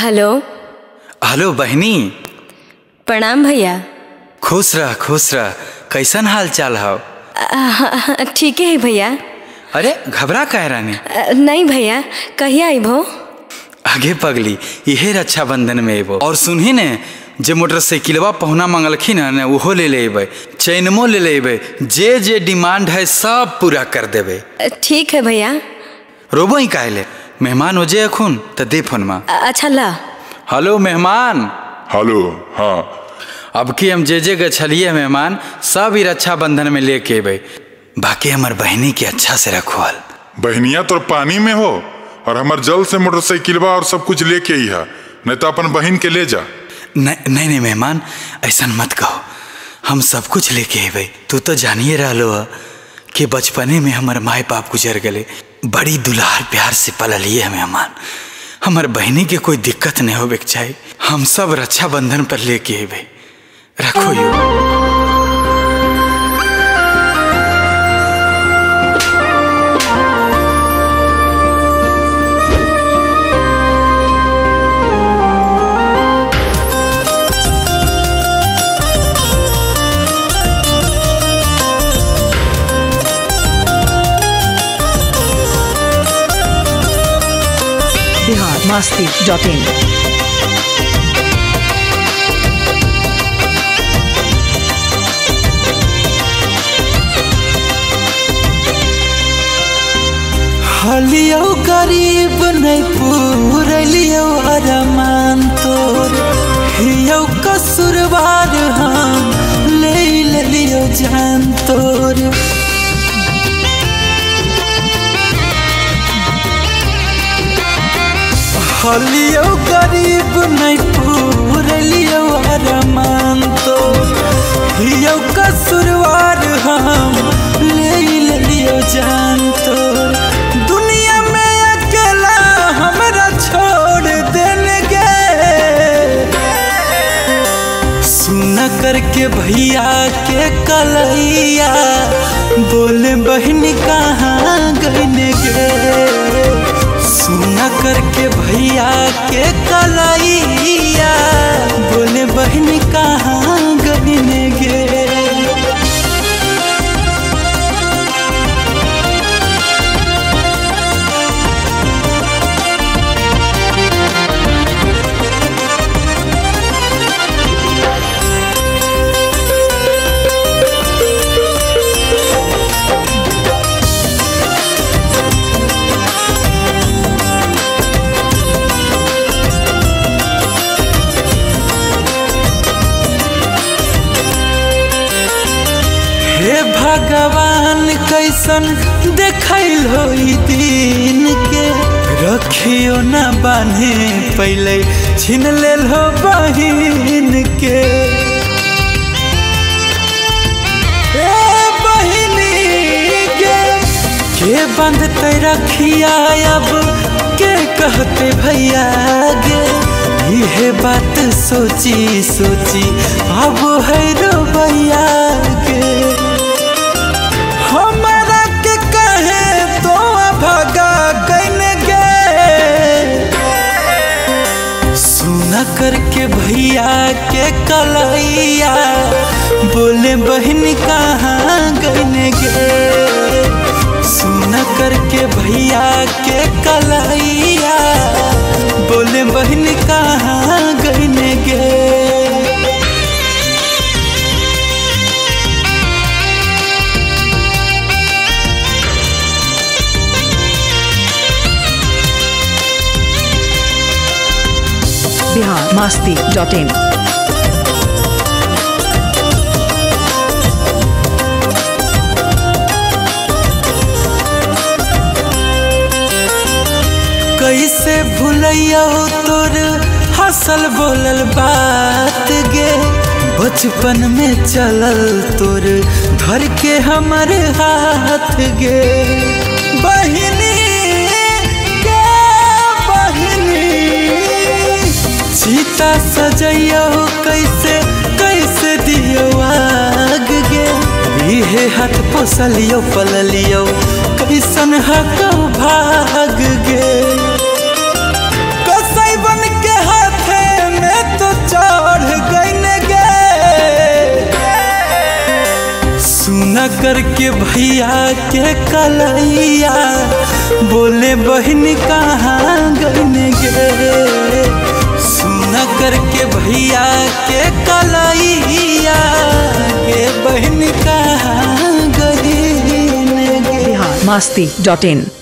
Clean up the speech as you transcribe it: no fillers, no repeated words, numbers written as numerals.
Hello. Hello बहनी। प्रणाम भैया। खुश रह। कैसन हाल चाल हो? ठीक है भैया। अरे घबरा कह रानी? नहीं भैया, कहिया आइबो? आगे पगली यहे रक्षाबंधन में अबो। और सुनही ने जे मोटरसाइकिलवा पहुना मंगलखिन है उहो ले लेबै, चैनमो ले लेबै, जे डिमांड है सब पूरा कर देबै। ठीक है भैया। रोबो ही काहे ले? मेहमान हो जे अखुन त दे फोनमा। अच्छा ला। हेलो मेहमान। हेलो। हाँ अब की हम जे गछलिए मेहमान सब ही रक्षाबंधन में लेके अबै। बाकी हमार बहनी के अच्छा से रखवाल। बहनिया तो पानी में हो और हमार जल्द से मोटरसाइकिलवा और सब कुछ लेके आई है, नहीं तो अपन बहन के ले जा। नहीं मेहमान ऐसा मत कहो, हम सब कुछ लेके अबै। तू तो जानिए रहो कि बचपने में हमारे माए बाप गुजर गए, बड़ी दुलार प्यार से पललिए है मेहमान। हमार बहनी के कोई दिक्कत नहीं होवे के चाहिए। हम सब रक्षाबंधन पर लेके अबै। रखो यू। biharmasti.in हलियो गरीब नहीं पूरलियो अरमान तोर, हियो कसूरवार हम ले लियो जान तोर। हलियो गरीब नहीं पूरलियो अरमान तोर, हियो कसूरवार हम ले लियो जान तोर। दुनिया में अकेला हमरा छोड़ देने गे, सुना करके भैया के कलैया बोले बहन कहाँ गईने गे। सुना करके भैया के कलैया बोले बहन कहाँ गईने गे। हे भगवान कैसन देखल हो दिन के, रखियो न बांधे पहले छीन लेल हो बहिन के। बहिनी के बांधते रखिया अब के कहते भैया गे। यह बात सोची सोची अब है रो भैया के। हमारा के कहे तो भगा कने गे, सुना करके भैया के कलैया बोले बहन कहाँ गईने गे। सुना करके भैया के कलैया बोले बहन कहाँ गईने गे। biharmasti.in कैसे भूलियो तोर हसल बोलल बात गे। बचपन में चलल तोर धर के हमारे हाथ गे। बहिनी के बहिनी सीता सजैयो कैसे कैसे दियो आग गे। इहे हाथ पोसलियो पललियो कैसन हक भाग गे। कसई बन के करके भैया के कलैया बोले बहन कहाँ गईने गे। सुना करके भैया के कलैया के बहन कहाँ गईने गे। biharmasti.in